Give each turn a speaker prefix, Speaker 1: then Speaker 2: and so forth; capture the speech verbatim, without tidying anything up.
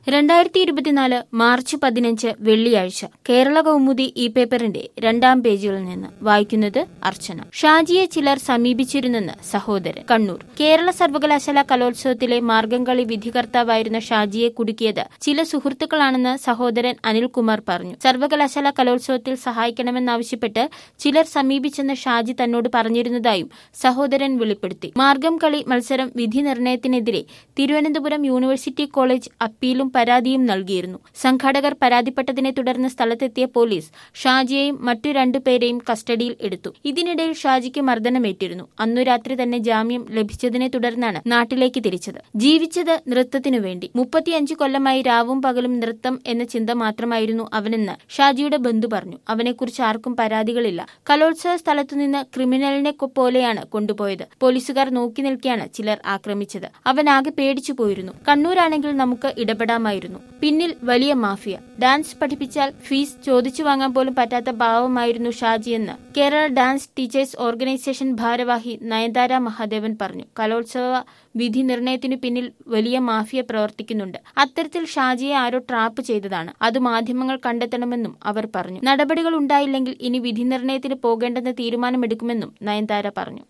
Speaker 1: രണ്ടായിരത്തി ഇരുപത്തിനാല് മാർച്ച് പതിനഞ്ച് വെള്ളിയാഴ്ച കേരള കൗമുദി ഈ പേപ്പറിന്റെ രണ്ടാം പേജിൽ നിന്ന് വായിക്കുന്നത് അർച്ചന. ഷാജിയെ ചിലർ സമീപിച്ചിരുന്നെന്ന് സഹോദരൻ. കണ്ണൂർ. കേരള സർവകലാശാല കലോത്സവത്തിലെ മാർഗംകളി വിധികർത്താവായിരുന്ന ഷാജിയെ കുടുക്കിയത് ചില സുഹൃത്തുക്കളാണെന്ന് സഹോദരൻ അനിൽകുമാർ പറഞ്ഞു. സർവകലാശാല കലോത്സവത്തിൽ സഹായിക്കണമെന്നാവശ്യപ്പെട്ട് ചിലർ സമീപിച്ചെന്ന് ഷാജി തന്നോട് പറഞ്ഞിരുന്നതായും സഹോദരൻ വെളിപ്പെടുത്തി. മാർഗംകളി മത്സരം വിധി നിർണയത്തിനെതിരെ തിരുവനന്തപുരം യൂണിവേഴ്സിറ്റി കോളേജ് അപ്പീലും പരാതിയും നൽകിയിരുന്നു. സംഘാടകർ പരാതിപ്പെട്ടതിനെ തുടർന്ന് സ്ഥലത്തെത്തിയ പോലീസ് ഷാജിയെയും മറ്റു രണ്ടുപേരെയും കസ്റ്റഡിയിൽ എടുത്തു. ഇതിനിടയിൽ ഷാജിക്ക് മർദ്ദനമേറ്റിരുന്നു. അന്നു രാത്രി തന്നെ ജാമ്യം ലഭിച്ചതിനെ തുടർന്നാണ് നാട്ടിലേക്ക് തിരിച്ചത്. ജീവിച്ചത് നൃത്തത്തിനു വേണ്ടി. മുപ്പത്തിയഞ്ചു കൊല്ലമായി രാവും പകലും നൃത്തം എന്ന ചിന്ത മാത്രമായിരുന്നു അവനെന്ന് ഷാജിയുടെ ബന്ധു പറഞ്ഞു. അവനെക്കുറിച്ച് ആർക്കും പരാതികളില്ല. കലോത്സവ സ്ഥലത്തുനിന്ന് ക്രിമിനലിനെ പോലെയാണ് കൊണ്ടുപോയത്. പോലീസുകാർ നോക്കി നിൽക്കെയാണ് ചിലർ ആക്രമിച്ചത്. അവനാകെ പേടിച്ചു പോയിരുന്നു. കണ്ണൂരാണെങ്കിൽ നമുക്ക് ഇടപെടാമായിരുന്നു. പിന്നിൽ വലിയ മാഫിയ. ഡാൻസ് പഠിപ്പിച്ചാൽ ഫീസ് ചോദിച്ചു വാങ്ങാൻ പോലും പറ്റാത്ത ഭാവമായിരുന്നു ഷാജിയെന്ന് കേരള ഡാൻസ് ടീച്ചേഴ്സ് ഓർഗനൈസേഷൻ ഭാരവാഹി നയൻതാര മഹാദേവൻ പറഞ്ഞു. കലോത്സവ വിധി നിർണയത്തിനു പിന്നിൽ വലിയ മാഫിയ പ്രവർത്തിക്കുന്നുണ്ട്. അത്തരത്തിൽ ഷാജിയെ ആരോ ട്രാപ്പ് ചെയ്തതാണ്. അത് മാധ്യമങ്ങൾ കണ്ടെത്തണമെന്നും അവർ പറഞ്ഞു. നടപടികൾ ഉണ്ടായില്ലെങ്കിൽ ഇനി വിധി നിർണയത്തിന് പോകേണ്ടെന്ന തീരുമാനമെടുക്കുമെന്നും നയൻതാര പറഞ്ഞു.